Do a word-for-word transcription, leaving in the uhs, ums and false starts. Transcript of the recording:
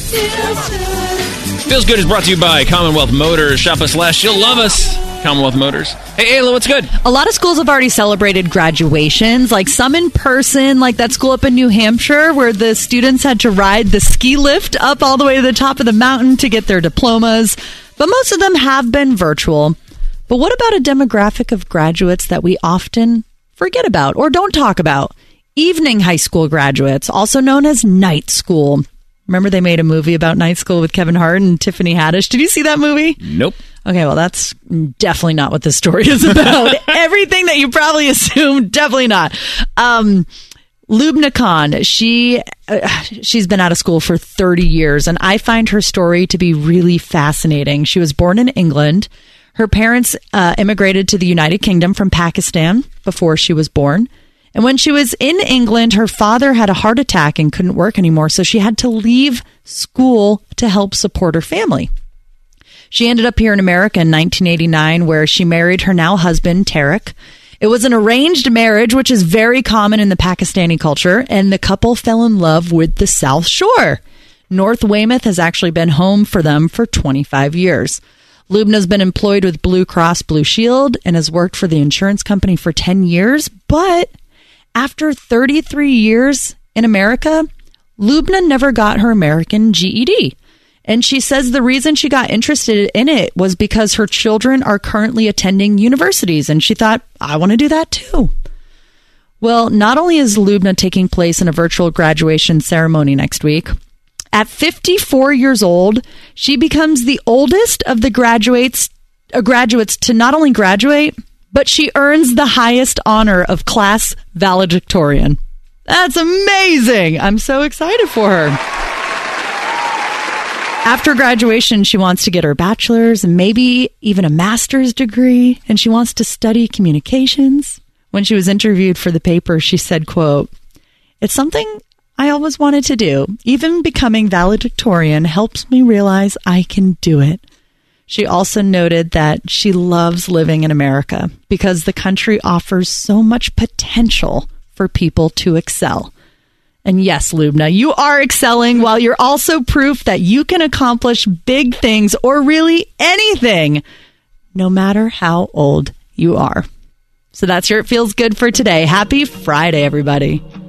Feels Good is brought to you by Commonwealth Motors. Shop us last. You'll love us. Commonwealth Motors. Hey, Ayla, what's good? A lot of schools have already celebrated graduations, like some in person, like that school up in New Hampshire where the students had to ride the ski lift up all the way to the top of the mountain to get their diplomas. But most of them have been virtual. But what about a demographic of graduates that we often forget about or don't talk about? Evening high school graduates, also known as night school. Remember they made a movie about night school with Kevin Hart and Tiffany Haddish? Did you see that movie? Nope. Okay, well, that's definitely not what this story is about. Everything that you probably assumed, definitely not. Um, Lubna Khan, she, uh, she's been out of school for thirty years, and I find her story to be really fascinating. She was born in England. Her parents uh, immigrated to the United Kingdom from Pakistan before she was born. And when she was in England, her father had a heart attack and couldn't work anymore, so she had to leave school to help support her family. She ended up here in America in nineteen eighty-nine, where she married her now husband, Tarek. It was an arranged marriage, which is very common in the Pakistani culture, and the couple fell in love with the South Shore. North Weymouth has actually been home for them for twenty-five years. Lubna's been employed with Blue Cross Blue Shield and has worked for the insurance company for ten years, but after thirty-three years in America, Lubna never got her American G E D. And she says the reason she got interested in it was because her children are currently attending universities. And she thought, I want to do that too. Well, not only is Lubna taking place in a virtual graduation ceremony next week, at fifty-four years old, she becomes the oldest of the graduates, uh, graduates to not only graduate, but she earns the highest honor of class valedictorian. That's amazing. I'm so excited for her. After graduation, she wants to get her bachelor's and maybe even a master's degree, and she wants to study communications. When she was interviewed for the paper, she said, quote, "It's something I always wanted to do. Even becoming valedictorian helps me realize I can do it." She also noted that she loves living in America because the country offers so much potential for people to excel. And yes, Lubna, you are excelling while you're also proof that you can accomplish big things or really anything, no matter how old you are. So that's your It Feels Good for today. Happy Friday, everybody.